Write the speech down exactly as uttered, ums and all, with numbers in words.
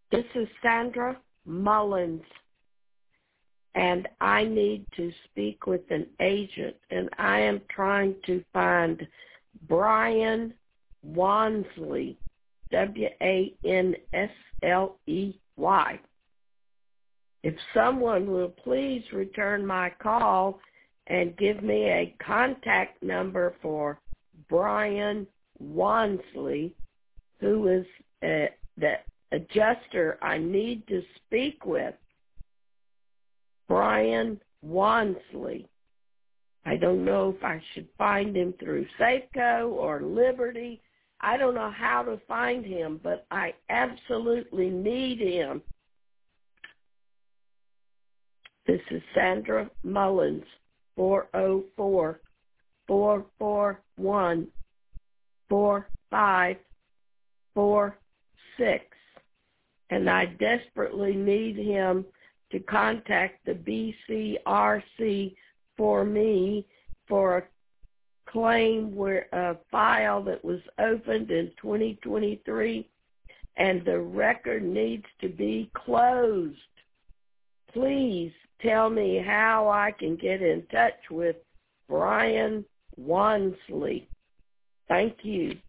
This is Sandra Mullins, and I need to speak with an agent, and I am trying to find Brian Wansley, W A N S L E Y. If someone will please return my call and give me a contact number for Brian Wansley, who is uh, the adjuster I need to speak with. Brian Wansley. I don't know if I should find him through Safeco or Liberty. I don't know how to find him, but I absolutely need him. This is Sandra Mullins, four oh four, four four one, four five four six. And I desperately need him to contact the B C R C for me for a claim where a file that was opened in twenty twenty-three, and the record needs to be closed. Please tell me how I can get in touch with Brian Wansley. Thank you.